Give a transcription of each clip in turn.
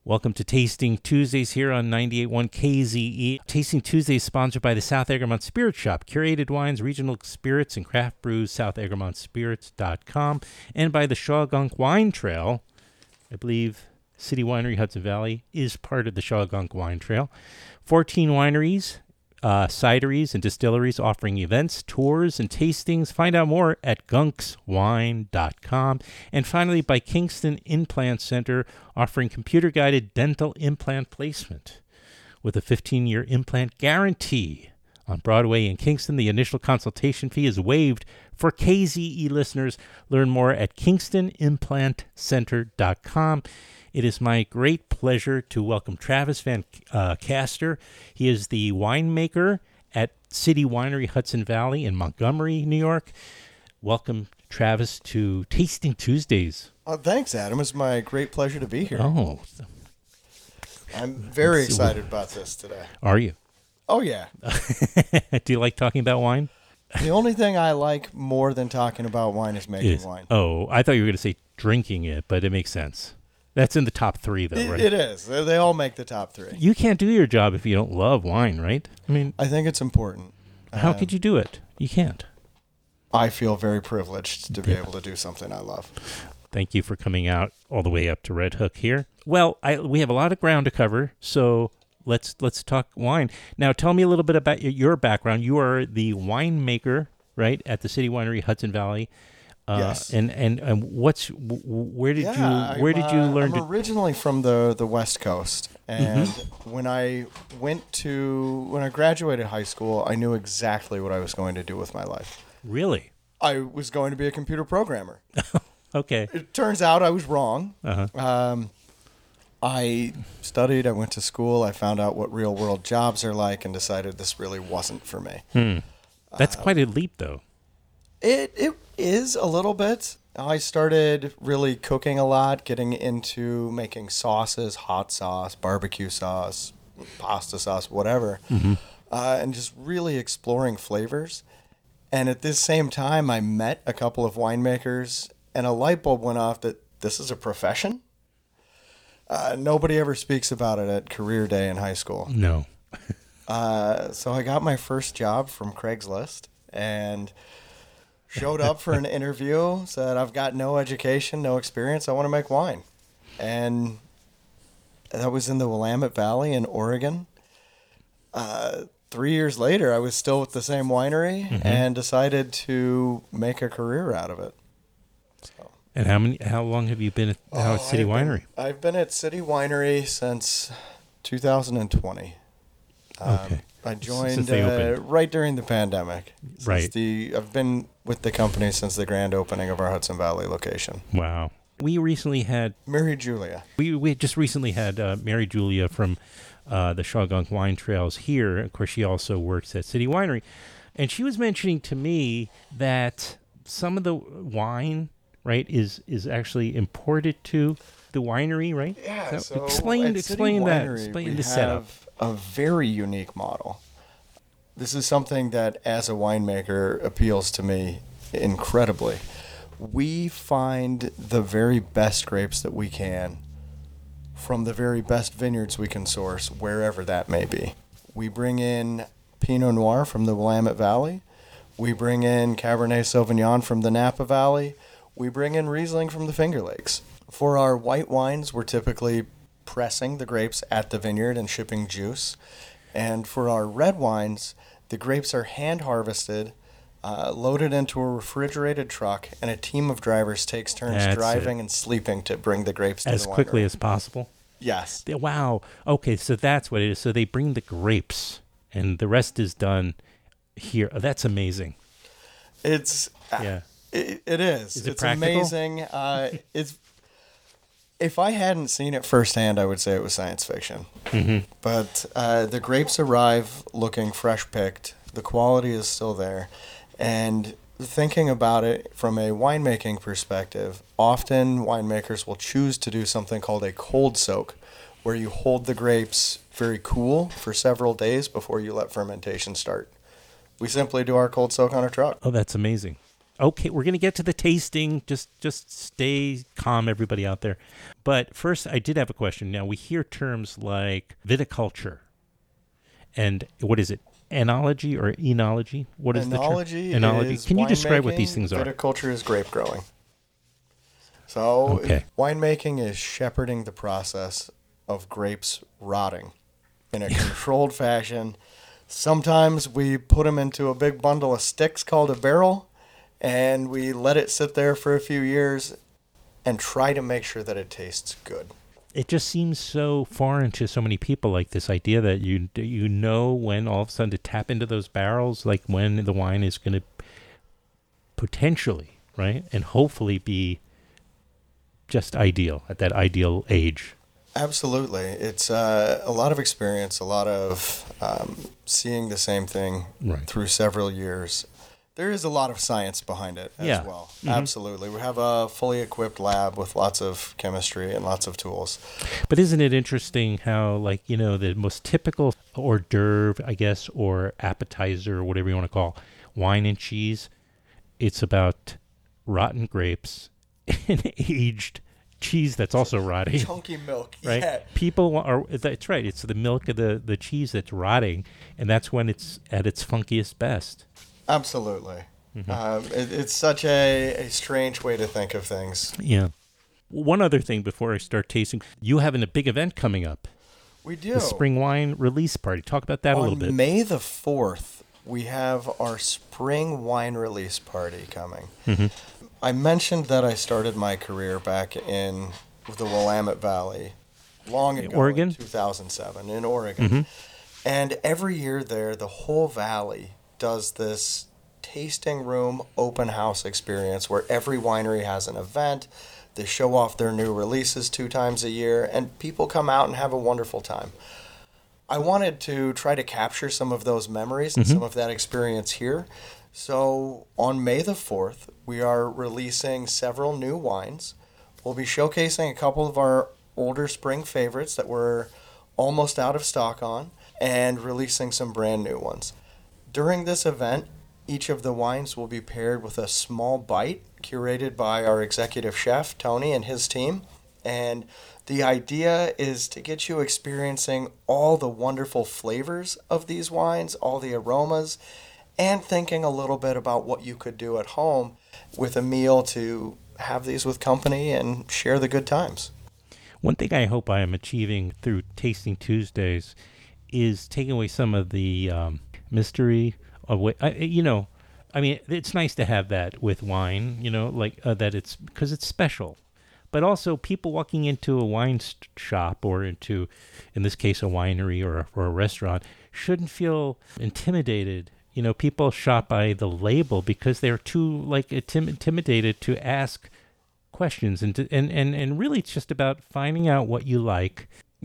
Welcome to Tasting Tuesdays here on 98.1 KZE. Tasting Tuesdays sponsored by the South Egremont Spirit Shop, curated wines, regional spirits, and craft brews, SouthEgremontSpirits.com, and by the Shawgunk Wine Trail. I believe City Winery Hudson Valley is part of the Shawgunk Wine Trail. 14 wineries, cideries, and distilleries offering events, tours, and tastings. Find out more at gunkswine.com. And finally, by Kingston Implant Center, offering computer-guided dental implant placement with a 15-year implant guarantee. On Broadway in Kingston, the initial consultation fee is waived for KZE listeners. Learn more at KingstonImplantCenter.com. It is my great pleasure to welcome Travis Van Caster. He is the winemaker at City Winery Hudson Valley in Montgomery, New York. Welcome, Travis, to Tasting Tuesdays. Thanks, Adam. It's my great pleasure to be here. Oh. I'm very excited about this today. Are you? Oh, yeah. Do you like talking about wine? The only thing I like more than talking about wine is making wine. Oh, I thought you were going to say drinking it, but it makes sense. That's in the top three, though, right? It is. They all make the top three. You can't do your job if you don't love wine, right? I mean, I think it's important. How could you do it? You can't. I feel very privileged to be able to do something I love. Thank you for coming out all the way up to Red Hook here. Well, we have a lot of ground to cover, so let's talk wine. Now, tell me a little bit about your background. You are the winemaker, right, at the City Winery Hudson Valley. Yes. And where did you learn? I'm originally from the West Coast, and when I graduated high school, I knew exactly what I was going to do with my life. Really? I was going to be a computer programmer. Okay. It turns out I was wrong. Uh-huh. I studied, I went to school, I found out what real world jobs are like, and decided this really wasn't for me. That's quite a leap, though. It is a little bit. I started really cooking a lot, getting into making sauces, hot sauce, barbecue sauce, pasta sauce, whatever, and just really exploring flavors. And at this same time, I met a couple of winemakers, and a light bulb went off that this is a profession. Nobody ever speaks about it at career day in high school. No. So I got my first job from Craigslist and showed up for an interview, said, I've got no education, no experience, I want to make wine. And that was in the Willamette Valley in Oregon. 3 years later, I was still with the same winery and decided to make a career out of it. So. And how long have you been at City Winery? I've been at City Winery since 2020. Okay. I joined right during the pandemic. Right. I've been with the company since the grand opening of our Hudson Valley location. Wow. We recently had Mary Julia. We just recently had Mary Julia from the Shawgunk Wine Trails here. Of course, she also works at City Winery, and she was mentioning to me that some of the wine, right, is actually imported to the winery, right? Yeah. So explain that. Explain the setup. A very unique model. This is something that, as a winemaker, appeals to me incredibly. We find the very best grapes that we can from the very best vineyards we can source, wherever that may be. We bring in Pinot Noir from the Willamette Valley. We bring in Cabernet Sauvignon from the Napa Valley. We bring in Riesling from the Finger Lakes. For our white wines, we're typically pressing the grapes at the vineyard and shipping juice. And for our red wines, the grapes are hand harvested, loaded into a refrigerated truck, and a team of drivers takes turns driving and sleeping to bring the grapes to the winery. As quickly as possible? Yes. Wow. Okay, so that's what it is. So they bring the grapes, and the rest is done here. Oh, that's amazing. It's... Yeah. It is. Is it it's practical? Amazing. If I hadn't seen it firsthand, I would say it was science fiction. But the grapes arrive looking fresh picked. The quality is still there. And thinking about it from a winemaking perspective, often winemakers will choose to do something called a cold soak, where you hold the grapes very cool for several days before you let fermentation start. We simply do our cold soak on a truck. Oh, that's amazing. Okay, we're going to get to the tasting. Just stay calm, everybody out there. But first, I did have a question. Now, we hear terms like viticulture and what is it? Enology or enology? What is Enology the term? Enology. is Can you describe what these winemaking, things are? Viticulture is grape growing. So Okay. winemaking is shepherding the process of grapes rotting in a controlled fashion. Sometimes we put them into a big bundle of sticks called a barrel, and we let it sit there for a few years and try to make sure that it tastes good. It just seems so foreign to so many people, like this idea that you know when all of a sudden to tap into those barrels, like when the wine is going to potentially, right, and hopefully be just ideal at that ideal age. Absolutely. It's a lot of experience, a lot of seeing the same thing Right. through several years. There is a lot of science behind it as Yeah. well. Mhm. Absolutely. We have a fully equipped lab with lots of chemistry and lots of tools. But isn't it interesting how, like, the most typical hors d'oeuvre, I guess, or appetizer, or whatever you want to call wine and cheese, it's about rotten grapes and aged cheese that's also rotting. Chunky milk. Right? Yeah. That's right. It's the milk of the cheese that's rotting, and that's when it's at its funkiest best. Absolutely. Mm-hmm. It's such a strange way to think of things. Yeah. One other thing before I start tasting, you having a big event coming up, We do. the spring wine release party. Talk about that a little bit. On May the 4th, we have our spring wine release party coming. Mm-hmm. I mentioned that I started my career back in the Willamette Valley long ago, Oregon? in 2007, in Oregon. Mm-hmm. And every year there, the whole valley does this tasting room open house experience where every winery has an event. They show off their new releases 2 times a year, and people come out and have a wonderful time. I wanted to try to capture some of those memories and some of that experience here. So on May the 4th, we are releasing several new wines. We'll be showcasing a couple of our older spring favorites that we're almost out of stock on and releasing some brand new ones. During this event, each of the wines will be paired with a small bite curated by our executive chef, Tony, and his team. And the idea is to get you experiencing all the wonderful flavors of these wines, all the aromas, and thinking a little bit about what you could do at home with a meal to have these with company and share the good times. One thing I hope I am achieving through Tasting Tuesdays is taking away some of the mystery away. I mean, it's nice to have that with wine, that it's because it's special. But also, people walking into a wine shop or into, in this case, a winery or a restaurant shouldn't feel intimidated. People shop by the label because they're too intimidated to ask questions, and really it's just about finding out what you like,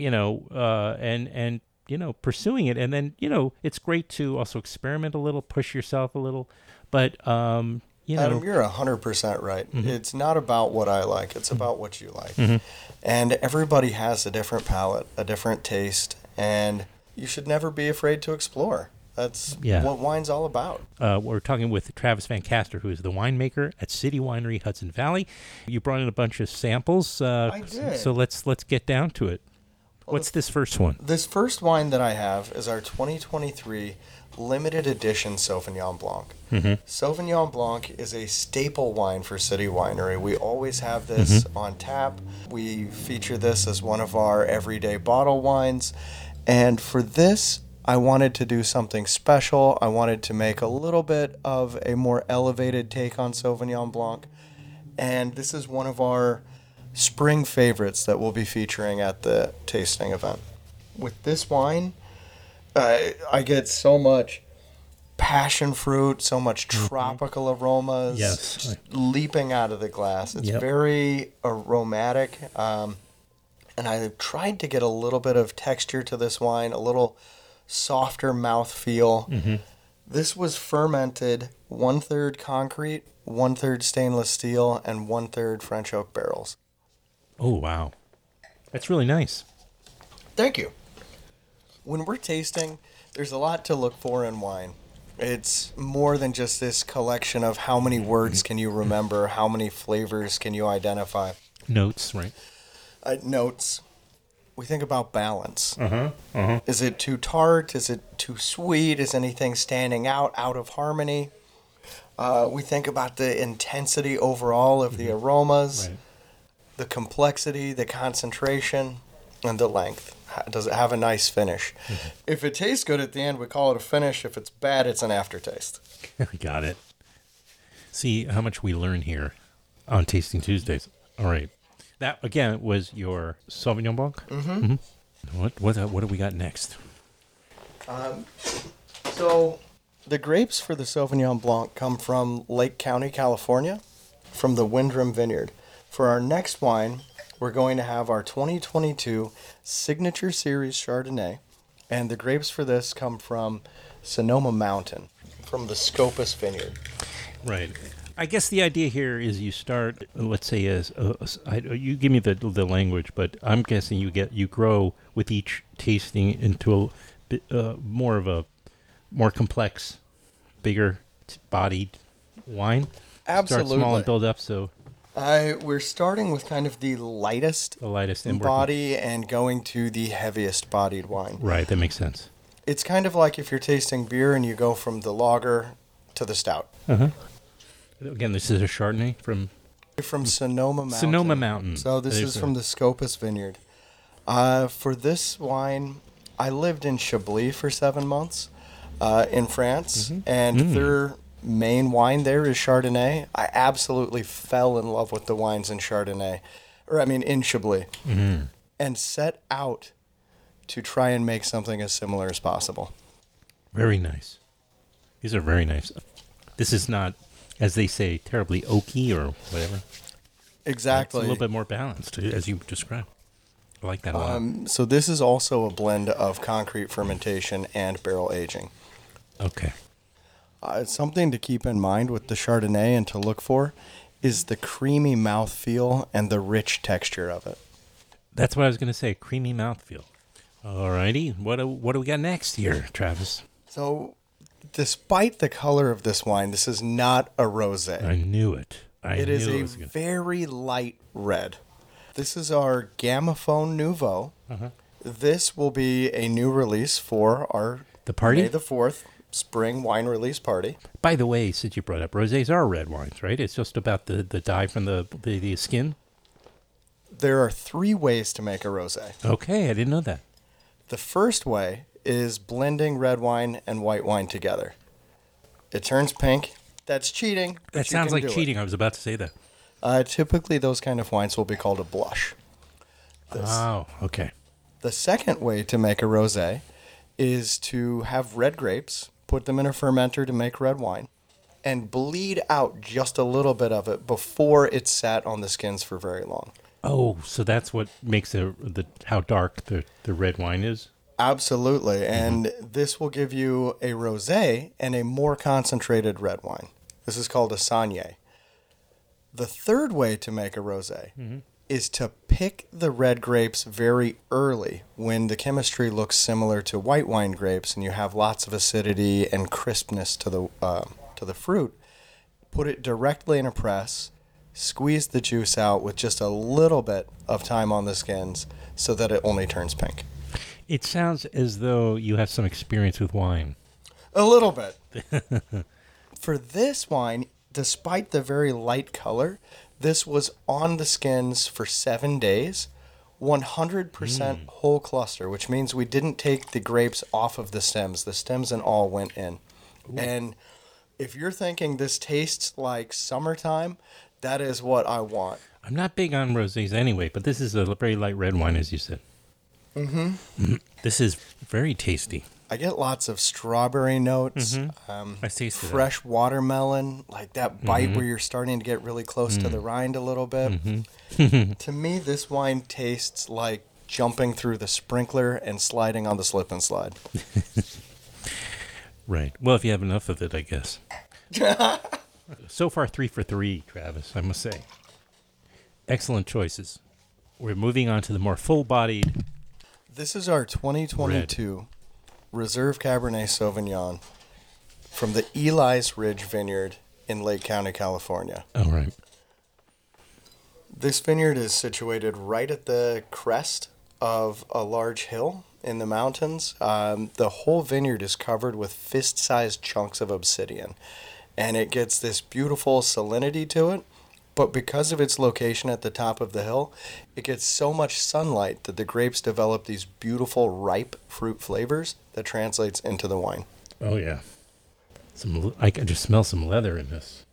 and pursuing it, and then it's great to also experiment a little, push yourself a little, but Adam, you're 100% right. Mm-hmm. It's not about what I like. It's about what you like. Mm-hmm. And everybody has a different palate, a different taste, and you should never be afraid to explore. That's what wine's all about. We're talking with Travis Van Caster, who is the winemaker at City Winery, Hudson Valley. You brought in a bunch of samples. I did. So let's get down to it. What's this first one? This first wine that I have is our 2023 limited edition Sauvignon Blanc. Mm-hmm. Sauvignon Blanc is a staple wine for City Winery. We always have this on tap. We feature this as one of our everyday bottle wines. And for this, I wanted to do something special. I wanted to make a little bit of a more elevated take on Sauvignon Blanc. And this is one of our spring favorites that we'll be featuring at the tasting event. With this wine, I get so much passion fruit, so much tropical aromas just leaping out of the glass. It's very aromatic. And I tried to get a little bit of texture to this wine, a little softer mouthfeel. Mm-hmm. This was fermented 1/3 concrete, 1/3 stainless steel, and 1/3 French oak barrels. Oh, wow. That's really nice. Thank you. When we're tasting, there's a lot to look for in wine. It's more than just this collection of how many words can you remember, how many flavors can you identify. Notes, right? Notes. We think about balance. Uh-huh. Is it too tart? Is it too sweet? Is anything standing out of harmony? We think about the intensity overall of the aromas, Right. the complexity, the concentration, and the length. Does it have a nice finish? If it tastes good at the end, we call it a finish. If it's bad, it's an aftertaste. Got it. See how much we learn here on Tasting Tuesdays. All right. That, again, was your Sauvignon Blanc? Mm-hmm. What do we got next? So the grapes for the Sauvignon Blanc come from Lake County, California, from the Windrum Vineyard. For our next wine, we're going to have our 2022 Signature Series Chardonnay, and the grapes for this come from Sonoma Mountain, from the Scopus Vineyard. Right. I guess the idea here is you start, let's say, you give me the language, but I'm guessing you grow with each tasting into more complex, bigger bodied wine. Absolutely. Start small and build up. So We're starting with kind of the lightest the lightest and body and going to the heaviest bodied wine. Right. That makes sense. It's kind of like if you're tasting beer and you go from the lager to the stout. Uh-huh. Again, this is a Chardonnay from Sonoma Mountain. Sonoma Mountain. So this is from the Scopus Vineyard. For this wine, I lived in Chablis for 7 months in France, and their main wine there is Chardonnay. I absolutely fell in love with the wines in Chardonnay, in Chablis, and set out to try and make something as similar as possible. Very nice. These are very nice. This is not, as they say, terribly oaky or whatever. Exactly. It's a little bit more balanced, as you described. I like that a lot. So this is also a blend of concrete fermentation and barrel aging. Okay. Something to keep in mind with the Chardonnay and to look for is the creamy mouthfeel and the rich texture of it. That's what I was going to say, creamy mouthfeel. All righty. What do we got next here, Travis? So, despite the color of this wine, this is not a rosé. I knew it. It is a very light red. This is our Gamophone Nouveau. This will be a new release for our The party? May the 4th spring wine release party. By the way, since you brought up rosés are red wines, right? It's just about the dye from the skin? There are 3 ways to make a rosé. Okay, I didn't know that. The first way is blending red wine and white wine together. It turns pink. That's cheating. but That you sounds can like do cheating. I was about to say that. it. Typically, those kind of wines will be called a blush. Oh, okay. The second way to make a rosé is to have red grapes, put them in a fermenter to make red wine, and bleed out just a little bit of it before it's sat on the skins for very long. Oh, so that's what makes how dark the red wine is? Absolutely, and this will give you a rosé and a more concentrated red wine. This is called a Saignée. The third way to make a rosé is to pick the red grapes very early when the chemistry looks similar to white wine grapes and you have lots of acidity and crispness to the fruit. Put it directly in a press, squeeze the juice out with just a little bit of time on the skins so that it only turns pink. It sounds as though you have some experience with wine. A little bit. For this wine, despite the very light color, this was on the skins for 7 days, 100% whole cluster, which means we didn't take the grapes off of the stems. The stems and all went in. Ooh. And if you're thinking this tastes like summertime, that is what I want. I'm not big on rosés anyway, but this is a very light red wine, as you said. This is very tasty. I get lots of strawberry notes, I tasted fresh watermelon, like that bite where you're starting to get really close to the rind a little bit. To me, this wine tastes like jumping through the sprinkler and sliding on the slip and slide. Right. Well, if you have enough of it, I guess. So far, 3 for 3, Travis, I must say. Excellent choices. We're moving on to the more full-bodied. This is our 2022 Reserve Cabernet Sauvignon. from the Eli's Ridge Vineyard in Lake County, California. All right. This vineyard is situated right at the crest of a large hill in the mountains. The whole vineyard is covered with fist-sized chunks of obsidian, and it gets this beautiful salinity to it. But because of its location at the top of the hill, it gets so much sunlight that the grapes develop these beautiful, ripe fruit flavors that translates into the wine. Oh, yeah. I can just smell some leather in this.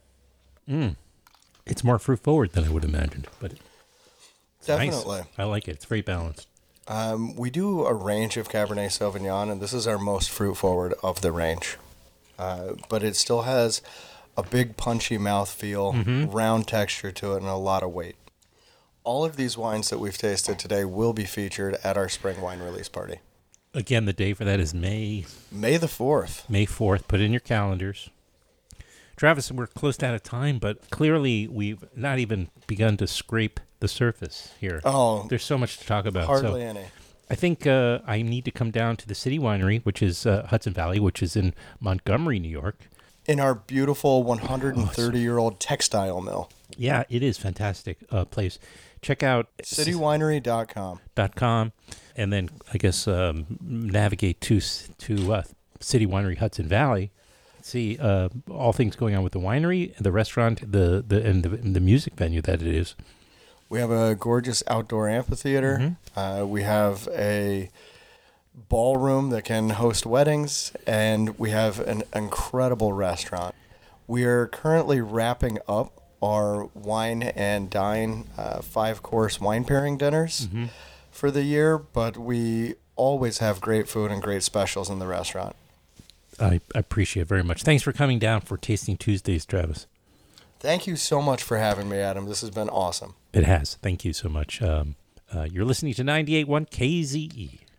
It's more fruit forward than I would imagined, but it's Definitely. nice. I like it. It's very balanced. We do a range of Cabernet Sauvignon, and this is our most fruit forward of the range. But it still has a big punchy mouthfeel, round texture to it, and a lot of weight. All of these wines that we've tasted today will be featured at our spring wine release party. Again, the day for that is May the 4th. May 4th. Put it in your calendars. Travis, we're close out of time, but clearly we've not even begun to scrape the surface here. Oh, there's so much to talk about. Hardly any. I think I need to come down to the City Winery, which is Hudson Valley, which is in Montgomery, New York. In our beautiful 130-year-old textile mill. Yeah, it is fantastic place. Check out citywinery.com. And then I guess navigate to City Winery Hudson Valley. See all things going on with the winery, the restaurant, and the music venue that it is. We have a gorgeous outdoor amphitheater. We have a ballroom that can host weddings, and we have an incredible restaurant. We are currently wrapping up our wine and dine 5-course wine pairing dinners for the year, but we always have great food and great specials in the restaurant. I appreciate it very much. Thanks for coming down for Tasting Tuesdays, Travis. Thank you so much for having me, Adam. This has been awesome. It has. Thank you so much. You're listening to 98.1 KZE.